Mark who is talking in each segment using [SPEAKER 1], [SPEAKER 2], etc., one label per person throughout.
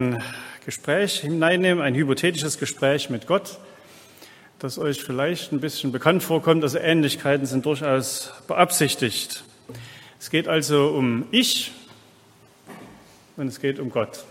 [SPEAKER 1] Ein Gespräch hineinnehmen, ein hypothetisches Gespräch mit Gott, das euch vielleicht ein bisschen bekannt vorkommt. Also Ähnlichkeiten sind durchaus beabsichtigt. Es geht also um Ich und es geht um Gott.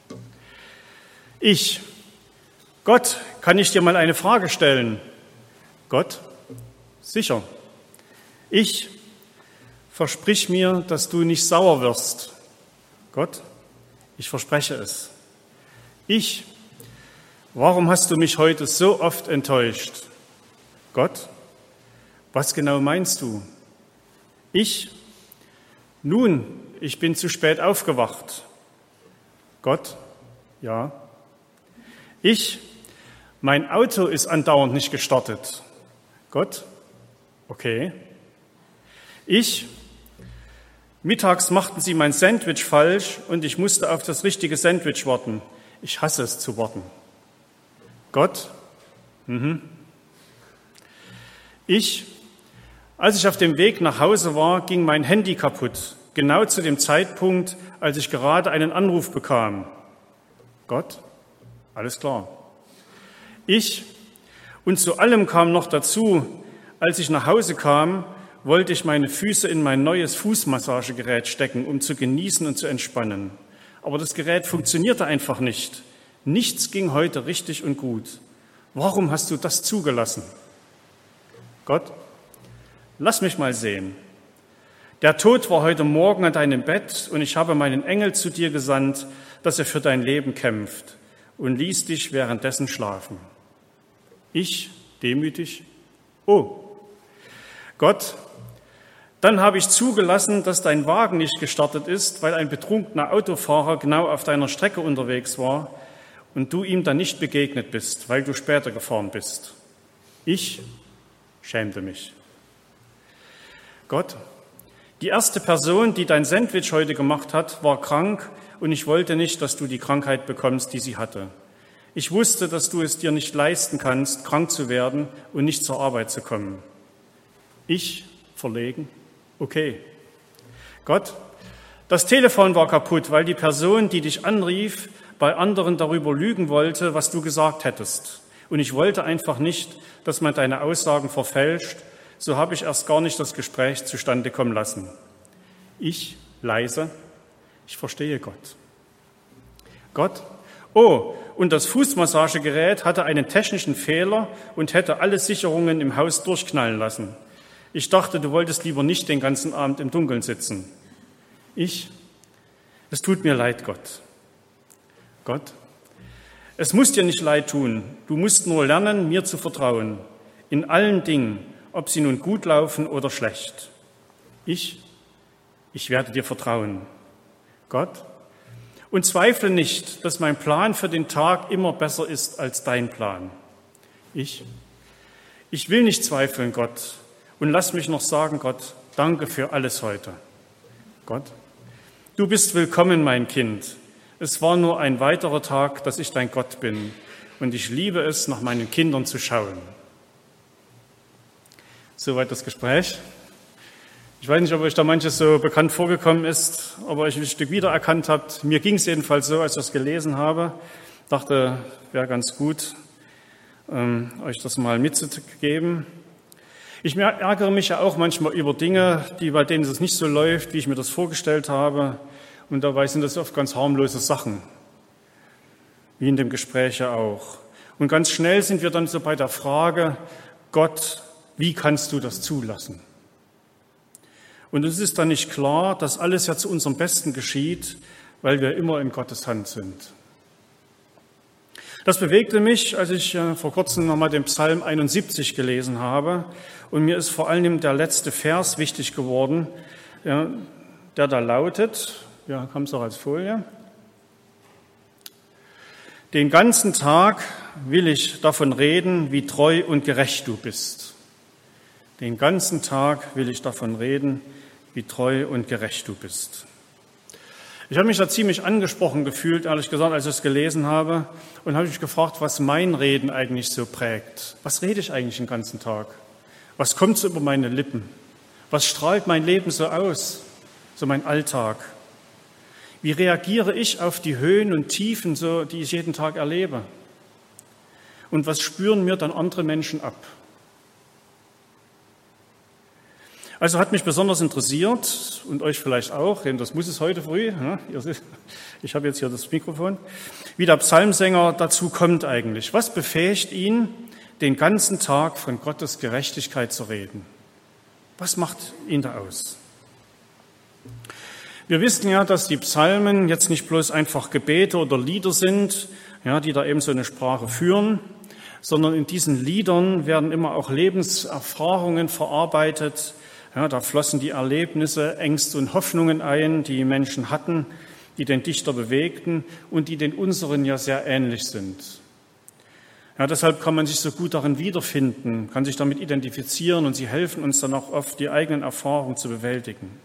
[SPEAKER 1] Ich. Gott, kann ich dir mal eine Frage stellen? Gott, sicher. Ich, versprich mir, dass du nicht sauer wirst. Gott, ich verspreche es. Ich, warum hast du mich heute so oft enttäuscht? Gott, was genau meinst du? Ich, nun, ich bin zu spät aufgewacht. Gott, ja. Ich, mein Auto ist andauernd nicht gestartet. Gott, okay. Ich, mittags machten sie mein Sandwich falsch und ich musste auf das richtige Sandwich warten. Ich hasse es zu warten. Gott, Ich, als ich auf dem Weg nach Hause war, ging mein Handy kaputt. Genau zu dem Zeitpunkt, als ich gerade einen Anruf bekam. Gott, alles klar. Ich, und zu allem kam noch dazu, als ich nach Hause kam, wollte ich meine Füße in mein neues Fußmassagegerät stecken, um zu genießen und zu entspannen. Aber das Gerät funktionierte einfach nicht. Nichts ging heute richtig und gut. Warum hast du das zugelassen? Gott, lass mich mal sehen. Der Tod war heute Morgen an deinem Bett und ich habe meinen Engel zu dir gesandt, dass er für dein Leben kämpft und ließ dich währenddessen schlafen. Ich, demütig, oh, Gott, dann habe ich zugelassen, dass dein Wagen nicht gestartet ist, weil ein betrunkener Autofahrer genau auf deiner Strecke unterwegs war und du ihm dann nicht begegnet bist, weil du später gefahren bist. Ich schämte mich. Gott, die erste Person, die dein Sandwich heute gemacht hat, war krank und ich wollte nicht, dass du die Krankheit bekommst, die sie hatte. Ich wusste, dass du es dir nicht leisten kannst, krank zu werden und nicht zur Arbeit zu kommen. Ich verlegen. Okay. Gott, das Telefon war kaputt, weil die Person, die dich anrief, bei anderen darüber lügen wollte, was du gesagt hättest. Und ich wollte einfach nicht, dass man deine Aussagen verfälscht. So habe ich erst gar nicht das Gespräch zustande kommen lassen. Ich, leise, ich verstehe Gott. Gott, oh, und das Fußmassagegerät hatte einen technischen Fehler und hätte alle Sicherungen im Haus durchknallen lassen. Ich dachte, du wolltest lieber nicht den ganzen Abend im Dunkeln sitzen. Ich, es tut mir leid, Gott. Gott, es muss dir nicht leid tun. Du musst nur lernen, mir zu vertrauen. In allen Dingen, ob sie nun gut laufen oder schlecht. Ich werde dir vertrauen. Gott, und zweifle nicht, dass mein Plan für den Tag immer besser ist als dein Plan. Ich will nicht zweifeln, Gott. Und lass mich noch sagen, Gott, danke für alles heute. Gott, du bist willkommen, mein Kind. Es war nur ein weiterer Tag, dass ich dein Gott bin. Und ich liebe es, nach meinen Kindern zu schauen. Soweit das Gespräch. Ich weiß nicht, ob euch da manches so bekannt vorgekommen ist, ob ihr euch ein Stück wiedererkannt habt. Mir ging es jedenfalls so, als ich das gelesen habe. Dachte, wäre ganz gut, euch das mal mitzugeben. Ich ärgere mich ja auch manchmal über Dinge, bei denen es nicht so läuft, wie ich mir das vorgestellt habe. Und dabei sind das oft ganz harmlose Sachen, wie in dem Gespräch ja auch. Und ganz schnell sind wir dann so bei der Frage, Gott, wie kannst du das zulassen? Und es ist dann nicht klar, dass alles ja zu unserem Besten geschieht, weil wir immer in Gottes Hand sind. Das bewegte mich, als ich vor kurzem nochmal den Psalm 71 gelesen habe. Und mir ist vor allem der letzte Vers wichtig geworden, der da lautet, ja, kommt es auch als Folie. Den ganzen Tag will ich davon reden, wie treu und gerecht du bist. Den ganzen Tag will ich davon reden, wie treu und gerecht du bist. Ich habe mich da ziemlich angesprochen gefühlt, ehrlich gesagt, als ich es gelesen habe, und habe mich gefragt, was mein Reden eigentlich so prägt. Was rede ich eigentlich den ganzen Tag? Was kommt so über meine Lippen? Was strahlt mein Leben so aus, so mein Alltag? Wie reagiere ich auf die Höhen und Tiefen, so, die ich jeden Tag erlebe? Und was spüren mir dann andere Menschen ab? Also hat mich besonders interessiert und euch vielleicht auch, denn das muss es heute früh, ja, ich habe jetzt hier das Mikrofon, wie der Psalmsänger dazu kommt eigentlich. Was befähigt ihn, den ganzen Tag von Gottes Gerechtigkeit zu reden? Was macht ihn da aus? Wir wissen ja, dass die Psalmen jetzt nicht bloß einfach Gebete oder Lieder sind, ja, die da eben so eine Sprache führen, sondern in diesen Liedern werden immer auch Lebenserfahrungen verarbeitet. Ja, da flossen die Erlebnisse, Ängste und Hoffnungen ein, die Menschen hatten, die den Dichter bewegten und die den unseren ja sehr ähnlich sind. Ja, deshalb kann man sich so gut darin wiederfinden, kann sich damit identifizieren und sie helfen uns dann auch oft, die eigenen Erfahrungen zu bewältigen.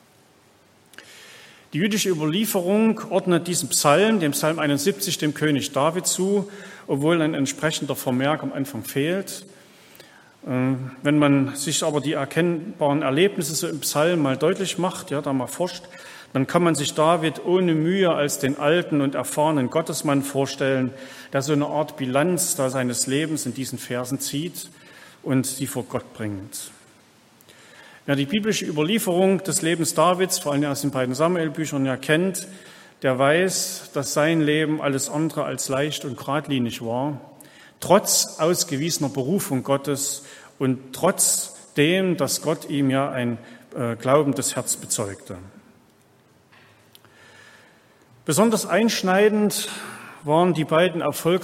[SPEAKER 1] Die jüdische Überlieferung ordnet diesen Psalm, dem Psalm 71, dem König David zu, obwohl ein entsprechender Vermerk am Anfang fehlt. Wenn man sich aber die erkennbaren Erlebnisse so im Psalm mal deutlich macht, ja, da mal forscht, dann kann man sich David ohne Mühe als den alten und erfahrenen Gottesmann vorstellen, der so eine Art Bilanz da seines Lebens in diesen Versen zieht und sie vor Gott bringt. Wer die biblische Überlieferung des Lebens Davids, vor allem aus den beiden Samuel-Büchern, ja kennt, der weiß, dass sein Leben alles andere als leicht und geradlinig war, trotz ausgewiesener Berufung Gottes und trotzdem, dass Gott ihm ja ein glaubendes Herz bezeugte. Besonders einschneidend waren die beiden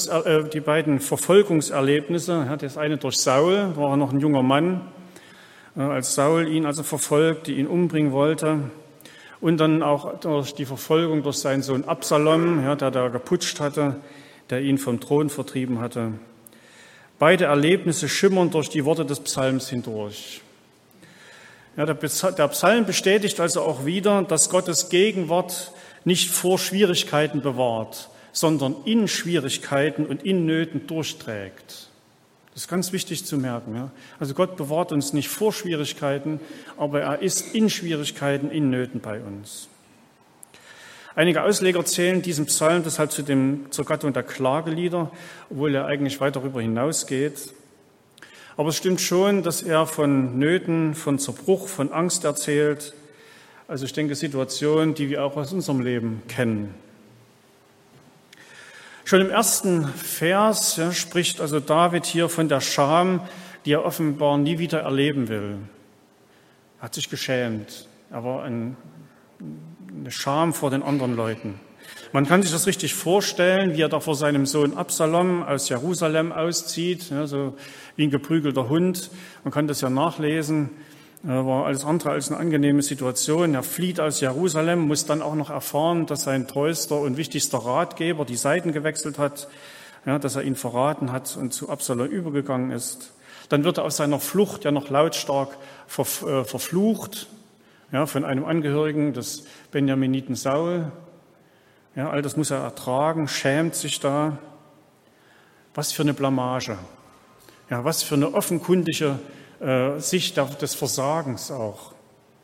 [SPEAKER 1] Verfolgungserlebnisse. Das eine durch Saul, war er noch ein junger Mann, als Saul ihn also verfolgte, ihn umbringen wollte. Und dann auch durch die Verfolgung durch seinen Sohn Absalom, ja, der da geputscht hatte, der ihn vom Thron vertrieben hatte. Beide Erlebnisse schimmern durch die Worte des Psalms hindurch. Ja, der Psalm bestätigt also auch wieder, dass Gottes Gegenwart nicht vor Schwierigkeiten bewahrt, sondern in Schwierigkeiten und in Nöten durchträgt. Das ist ganz wichtig zu merken. Ja. Also Gott bewahrt uns nicht vor Schwierigkeiten, aber er ist in Schwierigkeiten, in Nöten bei uns. Einige Ausleger zählen diesen Psalm deshalb zur Gattung der Klagelieder, obwohl er eigentlich weit darüber hinausgeht. Aber es stimmt schon, dass er von Nöten, von Zerbruch, von Angst erzählt. Also ich denke, Situationen, die wir auch aus unserem Leben kennen. Schon im ersten Vers spricht also David hier von der Scham, die er offenbar nie wieder erleben will. Er hat sich geschämt. Er war eine Scham vor den anderen Leuten. Man kann sich das richtig vorstellen, wie er da vor seinem Sohn Absalom aus Jerusalem auszieht, ja, so wie ein geprügelter Hund. Man kann das ja nachlesen. War alles andere als eine angenehme Situation. Er flieht aus Jerusalem, muss dann auch noch erfahren, dass sein treuester und wichtigster Ratgeber die Seiten gewechselt hat, ja, dass er ihn verraten hat und zu Absalom übergegangen ist. Dann wird er auf seiner Flucht ja noch lautstark verflucht, ja, von einem Angehörigen des Benjaminiten Saul. Ja, all das muss er ertragen, schämt sich da. Was für eine Blamage. Ja, was für eine offenkundige Sicht des Versagens auch.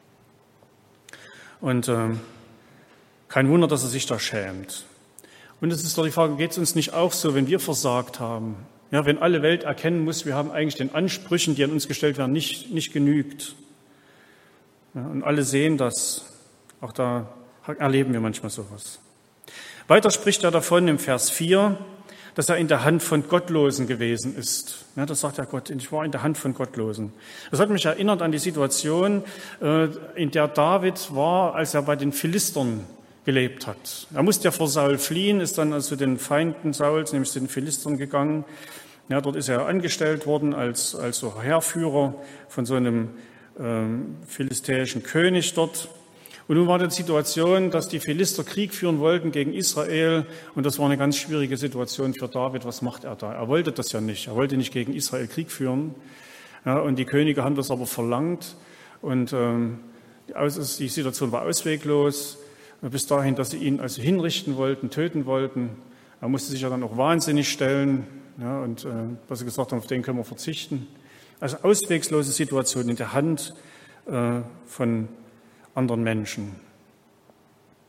[SPEAKER 1] Und kein Wunder, dass er sich da schämt. Und es ist doch die Frage, geht es uns nicht auch so, wenn wir versagt haben? Ja, wenn alle Welt erkennen muss, wir haben eigentlich den Ansprüchen, die an uns gestellt werden, nicht genügt. Ja, und alle sehen das. Auch da erleben wir manchmal sowas. Weiter spricht er davon im Vers 4, dass er in der Hand von Gottlosen gewesen ist. Ja, das sagt ja Gott, ich war in der Hand von Gottlosen. Das hat mich erinnert an die Situation, in der David war, als er bei den Philistern gelebt hat. Er musste ja vor Saul fliehen, ist dann also zu den Feinden Sauls, nämlich zu den Philistern gegangen. Ja, dort ist er angestellt worden als so Heerführer von so einem philistäischen König dort. Und nun war die Situation, dass die Philister Krieg führen wollten gegen Israel. Und das war eine ganz schwierige Situation für David. Was macht er da? Er wollte das ja nicht. Er wollte nicht gegen Israel Krieg führen. Ja, und die Könige haben das aber verlangt. Und die Situation war ausweglos. Bis dahin, dass sie ihn also hinrichten wollten, töten wollten. Er musste sich ja dann auch wahnsinnig stellen. Ja, und was sie gesagt haben, auf den können wir verzichten. Also auswegslose Situation in der Hand von anderen Menschen.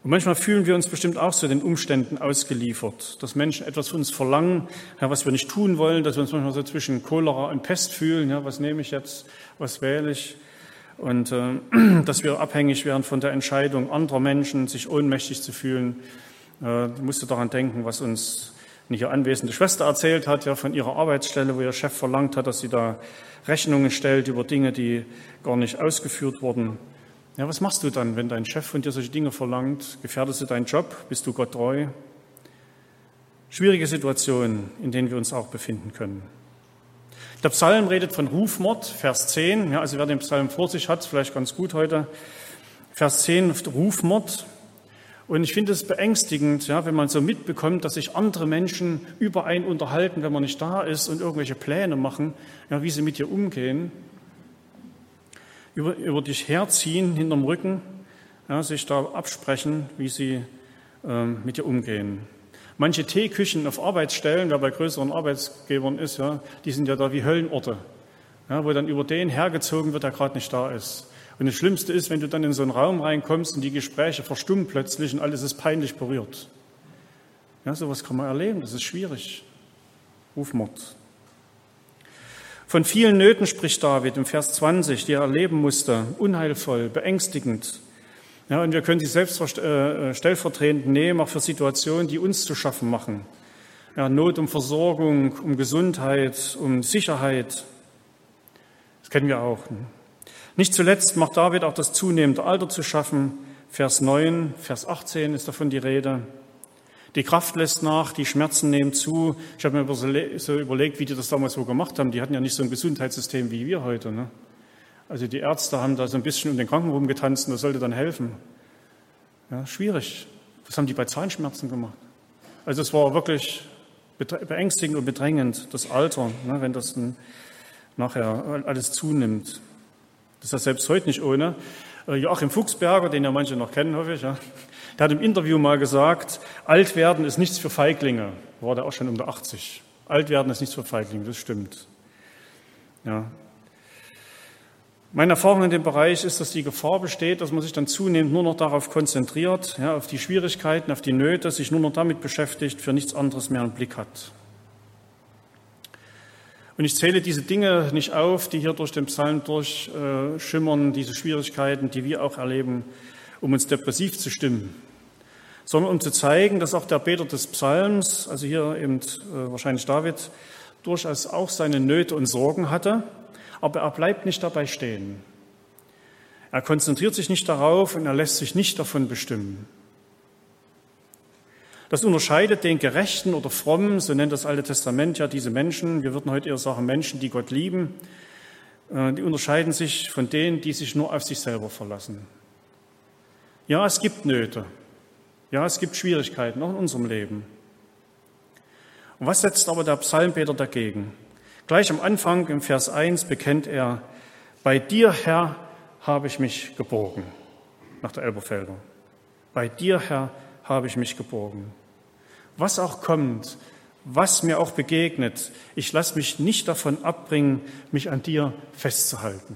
[SPEAKER 1] Und manchmal fühlen wir uns bestimmt auch so den Umständen ausgeliefert, dass Menschen etwas von uns verlangen, ja, was wir nicht tun wollen, dass wir uns manchmal so zwischen Cholera und Pest fühlen, ja, was nehme ich jetzt, was wähle ich, und dass wir abhängig werden von der Entscheidung anderer Menschen, sich ohnmächtig zu fühlen. Ich musste daran denken, was uns eine hier anwesende Schwester erzählt hat, ja, von ihrer Arbeitsstelle, wo ihr Chef verlangt hat, dass sie da Rechnungen stellt über Dinge, die gar nicht ausgeführt wurden. Ja, was machst du dann, wenn dein Chef von dir solche Dinge verlangt? Gefährdest du deinen Job? Bist du Gott treu? Schwierige Situationen, in denen wir uns auch befinden können. Der Psalm redet von Rufmord, Vers 10. Ja, also wer den Psalm vor sich hat, vielleicht ganz gut heute. Vers 10, Rufmord. Und ich finde es beängstigend, ja, wenn man so mitbekommt, dass sich andere Menschen über einen unterhalten, wenn man nicht da ist, und irgendwelche Pläne machen, ja, wie sie mit dir umgehen, über dich herziehen, hinterm Rücken, ja, sich da absprechen, wie sie mit dir umgehen. Manche Teeküchen auf Arbeitsstellen, wer bei größeren Arbeitsgebern ist, ja, die sind ja da wie Höllenorte, ja, wo dann über den hergezogen wird, der gerade nicht da ist. Und das Schlimmste ist, wenn du dann in so einen Raum reinkommst und die Gespräche verstummen plötzlich und alles ist peinlich berührt. Ja, sowas kann man erleben, das ist schwierig. Rufmord. Von vielen Nöten spricht David im Vers 20, die er erleben musste, unheilvoll, beängstigend. Ja, und wir können sie selbst stellvertretend nehmen, auch für Situationen, die uns zu schaffen machen. Ja, Not um Versorgung, um Gesundheit, um Sicherheit. Das kennen wir auch. Nicht zuletzt macht David auch das zunehmende Alter zu schaffen. Vers 9, Vers 18 ist davon die Rede. Die Kraft lässt nach, die Schmerzen nehmen zu. Ich habe mir so überlegt, wie die das damals so gemacht haben. Die hatten ja nicht so ein Gesundheitssystem wie wir heute, ne? Also die Ärzte haben da so ein bisschen um den Kranken rumgetanzt und das sollte dann helfen. Ja, schwierig. Was haben die bei Zahnschmerzen gemacht? Also es war wirklich beängstigend und bedrängend, das Alter, ne, wenn das dann nachher alles zunimmt. Das ist ja selbst heute nicht ohne. Joachim Fuchsberger, den ja manche noch kennen, hoffe ich, ja, der hat im Interview mal gesagt, alt werden ist nichts für Feiglinge. War der auch schon um der 80. Alt werden ist nichts für Feiglinge, das stimmt. Ja. Meine Erfahrung in dem Bereich ist, dass die Gefahr besteht, dass man sich dann zunehmend nur noch darauf konzentriert, ja, auf die Schwierigkeiten, auf die Nöte, sich nur noch damit beschäftigt, für nichts anderes mehr einen Blick hat. Und ich zähle diese Dinge nicht auf, die hier durch den Psalm durchschimmern, diese Schwierigkeiten, die wir auch erleben, um uns depressiv zu stimmen, sondern um zu zeigen, dass auch der Beter des Psalms, also hier eben wahrscheinlich David, durchaus auch seine Nöte und Sorgen hatte, aber er bleibt nicht dabei stehen. Er konzentriert sich nicht darauf und er lässt sich nicht davon bestimmen. Das unterscheidet den Gerechten oder Frommen, so nennt das Alte Testament ja diese Menschen, wir würden heute eher sagen Menschen, die Gott lieben, die unterscheiden sich von denen, die sich nur auf sich selber verlassen. Ja, es gibt Nöte, ja, es gibt Schwierigkeiten, auch in unserem Leben. Und was setzt aber der Psalmbeter dagegen? Gleich am Anfang, im Vers 1, bekennt er, bei dir, Herr, habe ich mich geborgen, nach der Elberfelder. Bei dir, Herr, habe ich mich geborgen. Was auch kommt, was mir auch begegnet, ich lasse mich nicht davon abbringen, mich an dir festzuhalten.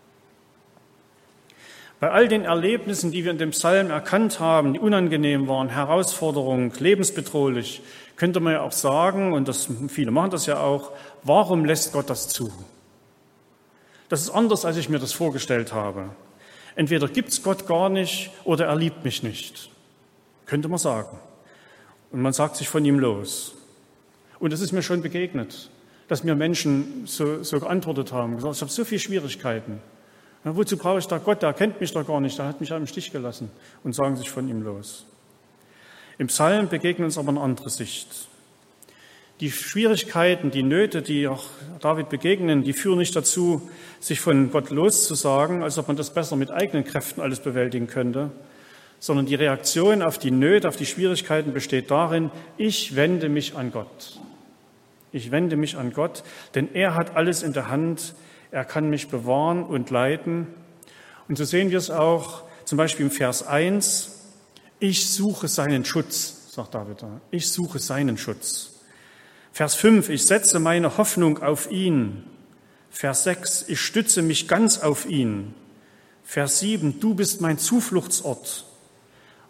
[SPEAKER 1] Bei all den Erlebnissen, die wir in dem Psalm erkannt haben, die unangenehm waren, Herausforderung, lebensbedrohlich, könnte man ja auch sagen, und viele machen das ja auch, warum lässt Gott das zu? Das ist anders, als ich mir das vorgestellt habe. Entweder gibt es Gott gar nicht oder er liebt mich nicht. Könnte man sagen. Und man sagt sich von ihm los. Und es ist mir schon begegnet, dass mir Menschen so geantwortet haben, gesagt, ich habe so viele Schwierigkeiten. Ja, wozu brauche ich da Gott? Der kennt mich doch gar nicht, der hat mich im Stich gelassen, und sagen sich von ihm los. Im Psalm begegnet uns aber eine andere Sicht. Die Schwierigkeiten, die Nöte, die auch David begegnen, die führen nicht dazu, sich von Gott loszusagen, als ob man das besser mit eigenen Kräften alles bewältigen könnte, sondern die Reaktion auf die Nöte, auf die Schwierigkeiten besteht darin, ich wende mich an Gott. Ich wende mich an Gott, denn er hat alles in der Hand, er kann mich bewahren und leiten. Und so sehen wir es auch zum Beispiel im Vers 1, ich suche seinen Schutz, sagt David da, ich suche seinen Schutz. Vers 5, ich setze meine Hoffnung auf ihn. Vers 6, ich stütze mich ganz auf ihn. Vers 7, du bist mein Zufluchtsort.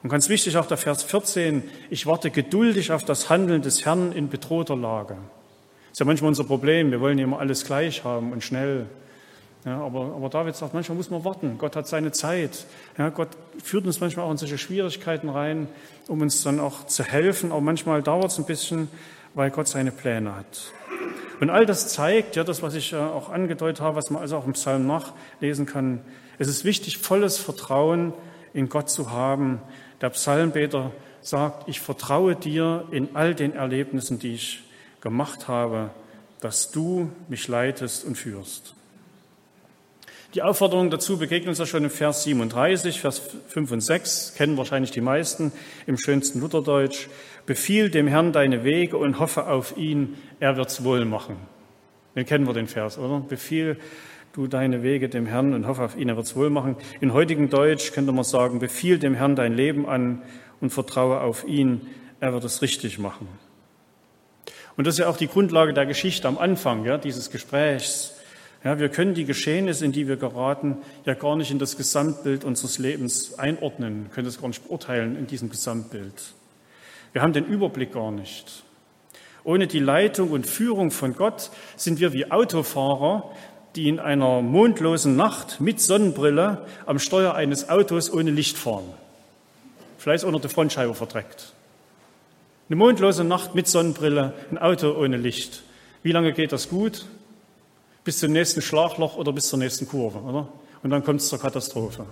[SPEAKER 1] Und ganz wichtig auch der Vers 14, ich warte geduldig auf das Handeln des Herrn in bedrohter Lage. Das ist ja manchmal unser Problem, wir wollen immer alles gleich haben und schnell. Ja, aber David sagt, manchmal muss man warten, Gott hat seine Zeit. Ja, Gott führt uns manchmal auch in solche Schwierigkeiten rein, um uns dann auch zu helfen, aber manchmal dauert es ein bisschen, weil Gott seine Pläne hat. Und all das zeigt, ja, das, was ich auch angedeutet habe, was man also auch im Psalm nachlesen kann, es ist wichtig, volles Vertrauen in Gott zu haben. Der Psalmbeter sagt, ich vertraue dir in all den Erlebnissen, die ich gemacht habe, dass du mich leitest und führst. Die Aufforderung dazu begegnet uns ja schon im Vers 37, Vers 5 und 6, kennen wahrscheinlich die meisten im schönsten Lutherdeutsch. Befiehl dem Herrn deine Wege und hoffe auf ihn, er wird's wohl machen. Den kennen wir den Vers, oder? Befiehl du deine Wege dem Herrn und hoffe auf ihn, er wird's wohl machen. In heutigem Deutsch könnte man sagen, befiehl dem Herrn dein Leben an und vertraue auf ihn, er wird es richtig machen. Und das ist ja auch die Grundlage der Geschichte am Anfang, ja, dieses Gesprächs. Ja, wir können die Geschehnisse, in die wir geraten, ja gar nicht in das Gesamtbild unseres Lebens einordnen, können das gar nicht beurteilen in diesem Gesamtbild. Wir haben den Überblick gar nicht. Ohne die Leitung und Führung von Gott sind wir wie Autofahrer, die in einer mondlosen Nacht mit Sonnenbrille am Steuer eines Autos ohne Licht fahren. Vielleicht auch noch die Frontscheibe verdreckt. Eine mondlose Nacht mit Sonnenbrille, ein Auto ohne Licht. Wie lange geht das gut? Bis zum nächsten Schlagloch oder bis zur nächsten Kurve, oder? Und dann kommt es zur Katastrophe.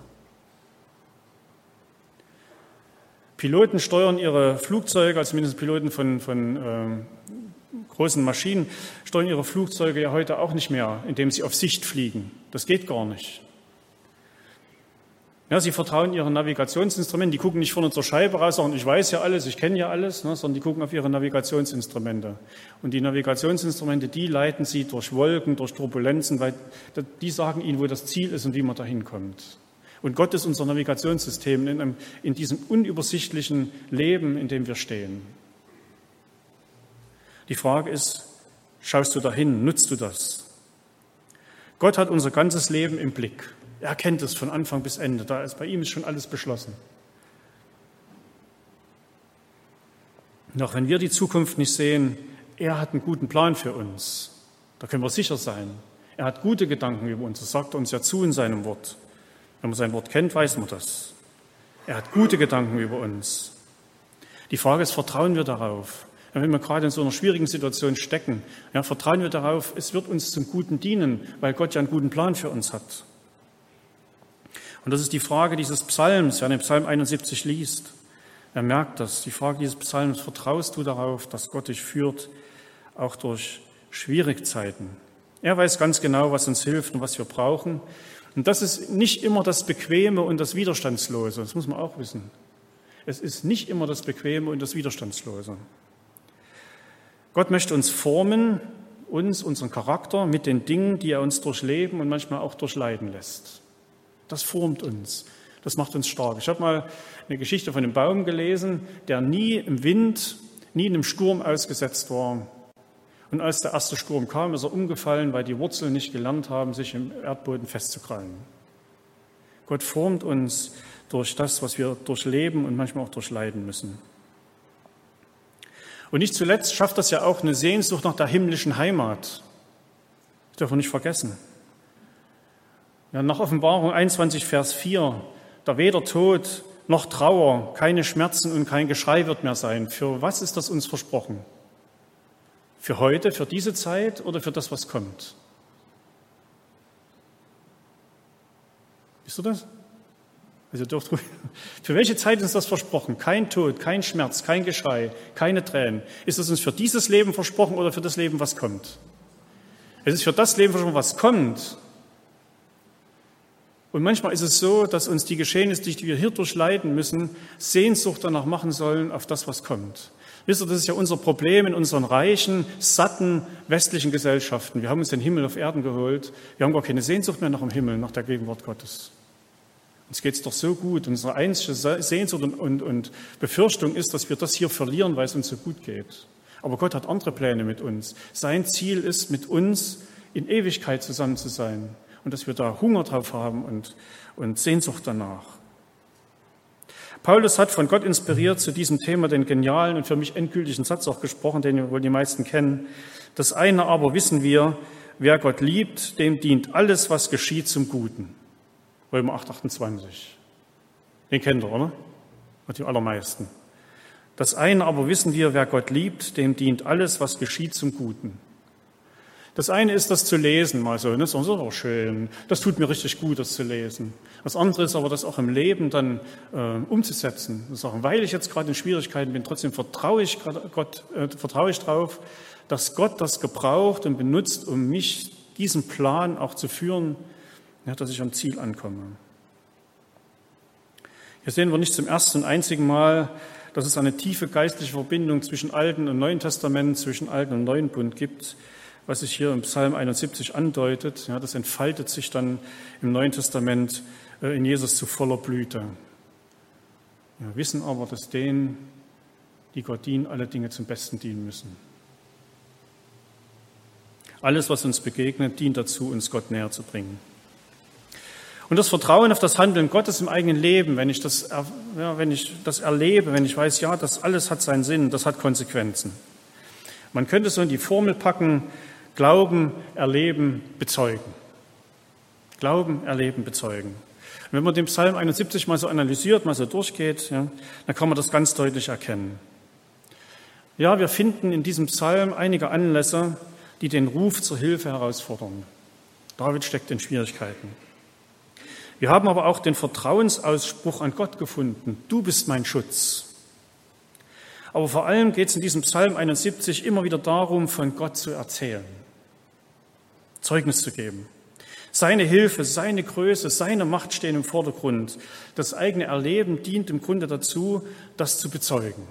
[SPEAKER 1] Piloten steuern ihre Flugzeuge, also mindestens Piloten von großen Maschinen, steuern ihre Flugzeuge ja heute auch nicht mehr, indem sie auf Sicht fliegen. Das geht gar nicht. Ja, sie vertrauen ihren Navigationsinstrumenten, die gucken nicht vorne zur Scheibe raus, sagen, ich weiß ja alles, ich kenne ja alles, ne, sondern die gucken auf ihre Navigationsinstrumente. Und die Navigationsinstrumente, die leiten sie durch Wolken, durch Turbulenzen, weil die sagen ihnen, wo das Ziel ist und wie man dahin kommt. Und Gott ist unser Navigationssystem in diesem unübersichtlichen Leben, in dem wir stehen. Die Frage ist, schaust du dahin, nutzt du das? Gott hat unser ganzes Leben im Blick. Er kennt es von Anfang bis Ende. Bei ihm ist schon alles beschlossen. Und auch wenn wir die Zukunft nicht sehen, er hat einen guten Plan für uns. Da können wir sicher sein. Er hat gute Gedanken über uns. Das sagt er uns ja zu in seinem Wort. Wenn man sein Wort kennt, weiß man das. Er hat gute Gedanken über uns. Die Frage ist, vertrauen wir darauf? Wenn wir gerade in so einer schwierigen Situation stecken, ja, vertrauen wir darauf, es wird uns zum Guten dienen, weil Gott ja einen guten Plan für uns hat. Und das ist die Frage dieses Psalms, wer den Psalm 71 liest. Er merkt das. Die Frage dieses Psalms, vertraust du darauf, dass Gott dich führt, auch durch schwierige Zeiten? Er weiß ganz genau, was uns hilft und was wir brauchen. Und das ist nicht immer das Bequeme und das Widerstandslose. Das muss man auch wissen. Es ist nicht immer das Bequeme und das Widerstandslose. Gott möchte uns formen, unseren Charakter mit den Dingen, die er uns durchleben und manchmal auch durchleiden lässt. Das formt uns, das macht uns stark. Ich habe mal eine Geschichte von einem Baum gelesen, der nie im Wind, nie in einem Sturm ausgesetzt war. Und als der erste Sturm kam, ist er umgefallen, weil die Wurzeln nicht gelernt haben, sich im Erdboden festzukrallen. Gott formt uns durch das, was wir durchleben und manchmal auch durchleiden müssen. Und nicht zuletzt schafft das ja auch eine Sehnsucht nach der himmlischen Heimat. Das dürfen wir nicht vergessen. Ja, nach Offenbarung 21, Vers 4, da weder Tod noch Trauer, keine Schmerzen und kein Geschrei wird mehr sein. Für was ist das uns versprochen? Für heute, für diese Zeit oder für das, was kommt? Wisst ihr das? Also für welche Zeit ist uns das versprochen? Kein Tod, kein Schmerz, kein Geschrei, keine Tränen. Ist es uns für dieses Leben versprochen oder für das Leben, was kommt? Es ist für das Leben versprochen, was kommt. Und manchmal ist es so, dass uns die Geschehnisse, die wir hier durchleiden müssen, Sehnsucht danach machen sollen auf das, was kommt. Wisst ihr, das ist ja unser Problem in unseren reichen, satten, westlichen Gesellschaften. Wir haben uns den Himmel auf Erden geholt. Wir haben gar keine Sehnsucht mehr nach dem Himmel, nach der Gegenwart Gottes. Uns geht es doch so gut. Unsere einzige Sehnsucht und Befürchtung ist, dass wir das hier verlieren, weil es uns so gut geht. Aber Gott hat andere Pläne mit uns. Sein Ziel ist, mit uns in Ewigkeit zusammen zu sein. Und dass wir da Hunger drauf haben und Sehnsucht danach. Paulus hat von Gott inspiriert zu diesem Thema den genialen und für mich endgültigen Satz auch gesprochen, den wohl die meisten kennen. Das eine aber wissen wir, wer Gott liebt, dem dient alles, was geschieht, zum Guten. Römer 8, 28. Den kennt ihr, oder? Die allermeisten. Das eine aber wissen wir, wer Gott liebt, dem dient alles, was geschieht, zum Guten. Das eine ist, das zu lesen, mal so, das ist auch schön, das tut mir richtig gut, das zu lesen. Das andere ist aber, das auch im Leben dann umzusetzen. Das sagen, weil ich jetzt gerade in Schwierigkeiten bin, trotzdem vertraue ich drauf, dass Gott das gebraucht und benutzt, um mich, diesen Plan auch zu führen, ja, dass ich am Ziel ankomme. Hier sehen wir nicht zum ersten und einzigen Mal, dass es eine tiefe geistliche Verbindung zwischen Alten und Neuen Testament, zwischen Alten und Neuen Bund gibt, was sich hier im Psalm 71 andeutet. Ja, das entfaltet sich dann im Neuen Testament in Jesus zu voller Blüte. Wir wissen aber, dass denen, die Gott dienen, alle Dinge zum Besten dienen müssen. Alles, was uns begegnet, dient dazu, uns Gott näher zu bringen. Und das Vertrauen auf das Handeln Gottes im eigenen Leben, wenn ich das erlebe, wenn ich weiß, ja, das alles hat seinen Sinn, das hat Konsequenzen. Man könnte so in die Formel packen, Glauben, Erleben, Bezeugen. Glauben, Erleben, Bezeugen. Und wenn man den Psalm 71 mal so analysiert, mal so durchgeht, ja, dann kann man das ganz deutlich erkennen. Ja, wir finden in diesem Psalm einige Anlässe, die den Ruf zur Hilfe herausfordern. David steckt in Schwierigkeiten. Wir haben aber auch den Vertrauensausspruch an Gott gefunden. Du bist mein Schutz. Aber vor allem geht es in diesem Psalm 71 immer wieder darum, von Gott zu erzählen, Zeugnis zu geben. Seine Hilfe, seine Größe, seine Macht stehen im Vordergrund. Das eigene Erleben dient im Grunde dazu, das zu bezeugen.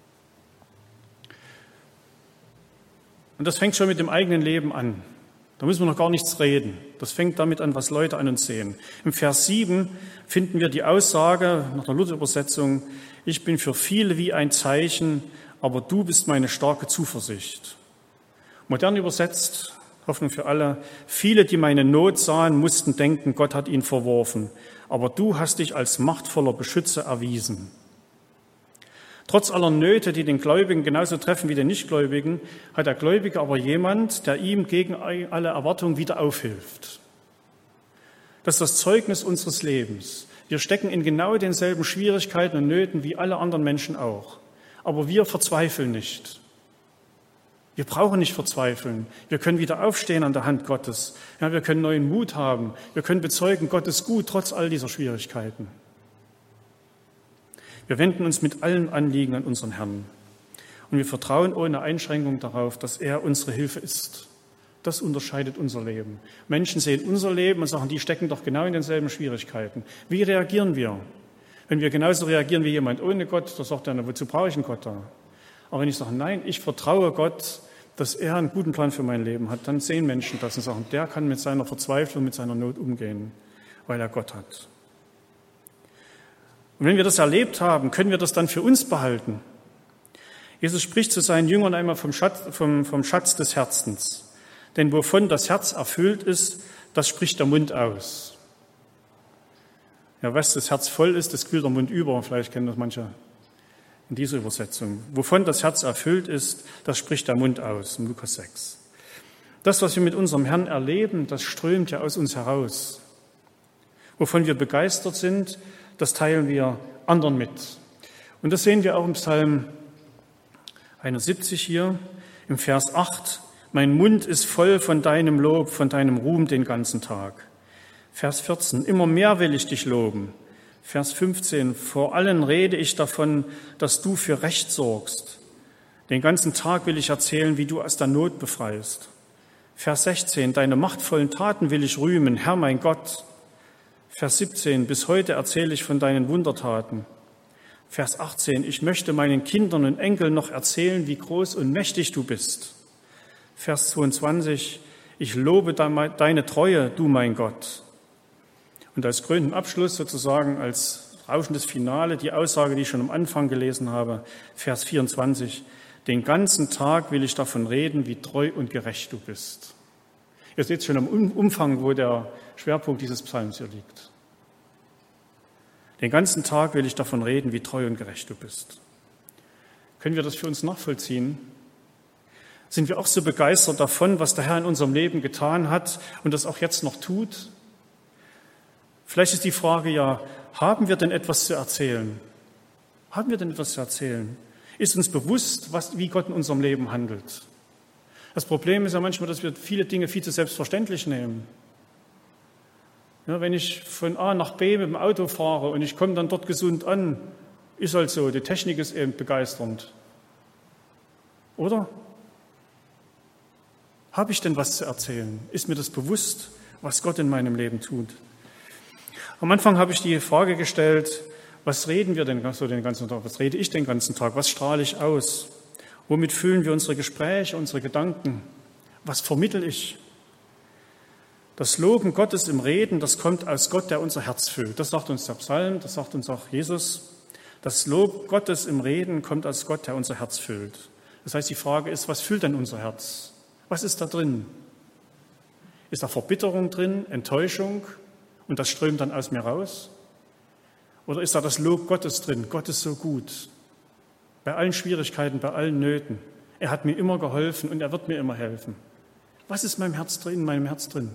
[SPEAKER 1] Und das fängt schon mit dem eigenen Leben an. Da müssen wir noch gar nichts reden. Das fängt damit an, was Leute an uns sehen. Im Vers 7 finden wir die Aussage nach der Luther-Übersetzung, ich bin für viele wie ein Zeichen, aber du bist meine starke Zuversicht. Modern übersetzt, Hoffnung für alle, viele, die meine Not sahen, mussten denken, Gott hat ihn verworfen, aber du hast dich als machtvoller Beschützer erwiesen. Trotz aller Nöte, die den Gläubigen genauso treffen wie den Nichtgläubigen, hat der Gläubige aber jemand, der ihm gegen alle Erwartungen wieder aufhilft. Das ist das Zeugnis unseres Lebens. Wir stecken in genau denselben Schwierigkeiten und Nöten wie alle anderen Menschen auch. Aber wir verzweifeln nicht. Wir brauchen nicht verzweifeln. Wir können wieder aufstehen an der Hand Gottes. Ja, wir können neuen Mut haben. Wir können bezeugen, Gott ist gut, trotz all dieser Schwierigkeiten. Wir wenden uns mit allen Anliegen an unseren Herrn. Und wir vertrauen ohne Einschränkung darauf, dass er unsere Hilfe ist. Das unterscheidet unser Leben. Menschen sehen unser Leben und sagen, die stecken doch genau in denselben Schwierigkeiten. Wie reagieren wir? Wenn wir genauso reagieren wie jemand ohne Gott, dann sagt er, wozu brauche ich einen Gott da? Aber wenn ich sage, nein, ich vertraue Gott, dass er einen guten Plan für mein Leben hat, dann sehen Menschen das und sagen, der kann mit seiner Verzweiflung, mit seiner Not umgehen, weil er Gott hat. Und wenn wir das erlebt haben, können wir das dann für uns behalten. Jesus spricht zu seinen Jüngern einmal vom Schatz des Herzens. Denn wovon das Herz erfüllt ist, das spricht der Mund aus. Ja, was das Herz voll ist, das quillt der Mund über. Vielleicht kennen das manche in dieser Übersetzung. Wovon das Herz erfüllt ist, das spricht der Mund aus, in Lukas 6. Das, was wir mit unserem Herrn erleben, das strömt ja aus uns heraus. Wovon wir begeistert sind, das teilen wir anderen mit. Und das sehen wir auch im Psalm 71 hier, im Vers 8. Mein Mund ist voll von deinem Lob, von deinem Ruhm den ganzen Tag. Vers 14. Immer mehr will ich dich loben. Vers 15. Vor allen rede ich davon, dass du für Recht sorgst. Den ganzen Tag will ich erzählen, wie du aus der Not befreist. Vers 16. Deine machtvollen Taten will ich rühmen, Herr mein Gott. Vers 17, bis heute erzähle ich von deinen Wundertaten. Vers 18, ich möchte meinen Kindern und Enkeln noch erzählen, wie groß und mächtig du bist. Vers 22, ich lobe deine Treue, du mein Gott. Und als krönenden Abschluss sozusagen, als rauschendes Finale, die Aussage, die ich schon am Anfang gelesen habe, Vers 24, den ganzen Tag will ich davon reden, wie treu und gerecht du bist. Ihr seht schon am Umfang, wo der Schwerpunkt dieses Psalms hier liegt. Den ganzen Tag will ich davon reden, wie treu und gerecht du bist. Können wir das für uns nachvollziehen? Sind wir auch so begeistert davon, was der Herr in unserem Leben getan hat und das auch jetzt noch tut? Vielleicht ist die Frage ja, haben wir denn etwas zu erzählen? Haben wir denn etwas zu erzählen? Ist uns bewusst, wie Gott in unserem Leben handelt? Das Problem ist ja manchmal, dass wir viele Dinge viel zu selbstverständlich nehmen. Ja, wenn ich von A nach B mit dem Auto fahre und ich komme dann dort gesund an, ist halt so, die Technik ist eben begeisternd. Oder? Habe ich denn was zu erzählen? Ist mir das bewusst, was Gott in meinem Leben tut? Am Anfang habe ich die Frage gestellt, was reden wir denn so den ganzen Tag? Was rede ich den ganzen Tag? Was strahle ich aus? Womit füllen wir unsere Gespräche, unsere Gedanken? Was vermittle ich? Das Loben Gottes im Reden, das kommt aus Gott, der unser Herz füllt. Das sagt uns der Psalm, das sagt uns auch Jesus. Das Lob Gottes im Reden kommt aus Gott, der unser Herz füllt. Das heißt, die Frage ist, was füllt denn unser Herz? Was ist da drin? Ist da Verbitterung drin, Enttäuschung und das strömt dann aus mir raus? Oder ist da das Lob Gottes drin? Gott ist so gut. Bei allen Schwierigkeiten, bei allen Nöten. Er hat mir immer geholfen und er wird mir immer helfen. Was ist in meinem Herz drin?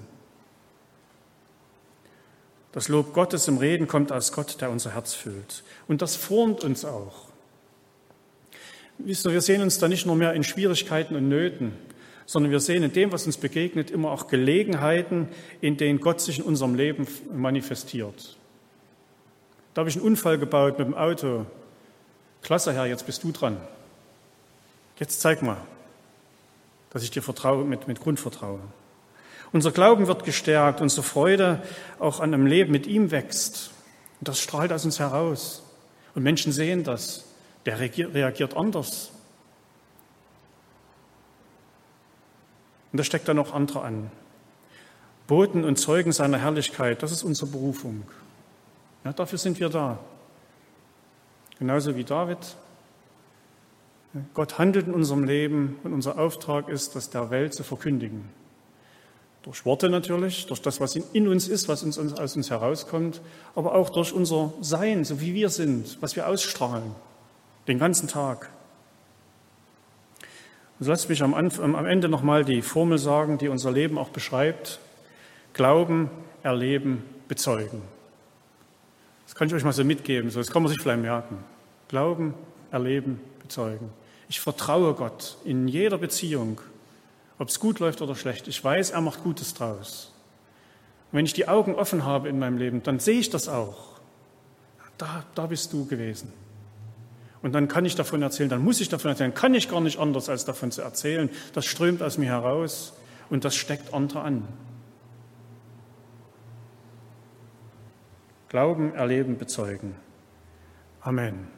[SPEAKER 1] Das Lob Gottes im Reden kommt aus Gott, der unser Herz füllt. Und das formt uns auch. Wisst ihr, wir sehen uns da nicht nur mehr in Schwierigkeiten und Nöten, sondern wir sehen in dem, was uns begegnet, immer auch Gelegenheiten, in denen Gott sich in unserem Leben manifestiert. Da habe ich einen Unfall gebaut mit dem Auto. Klasse, Herr, jetzt bist du dran. Jetzt zeig mal, dass ich dir vertraue, mit Grund vertraue. Unser Glauben wird gestärkt, unsere Freude auch an einem Leben mit ihm wächst. Und das strahlt aus uns heraus. Und Menschen sehen das. Der reagiert anders. Und da steckt dann noch andere an. Boten und Zeugen seiner Herrlichkeit, das ist unsere Berufung. Ja, dafür sind wir da. Genauso wie David. Gott handelt in unserem Leben und unser Auftrag ist, das der Welt zu verkündigen. Durch Worte natürlich, durch das, was in uns ist, was aus uns herauskommt, aber auch durch unser Sein, so wie wir sind, was wir ausstrahlen, den ganzen Tag. Und so lasst mich am Ende nochmal die Formel sagen, die unser Leben auch beschreibt. Glauben, erleben, bezeugen. Das kann ich euch mal so mitgeben, so das kann man sich vielleicht merken. Glauben, erleben, bezeugen. Ich vertraue Gott in jeder Beziehung, ob es gut läuft oder schlecht. Ich weiß, er macht Gutes draus. Und wenn ich die Augen offen habe in meinem Leben, dann sehe ich das auch. Da bist du gewesen. Und dann kann ich davon erzählen, dann muss ich davon erzählen, kann ich gar nicht anders, als davon zu erzählen. Das strömt aus mir heraus und das steckt andere an. Glauben, erleben, bezeugen. Amen.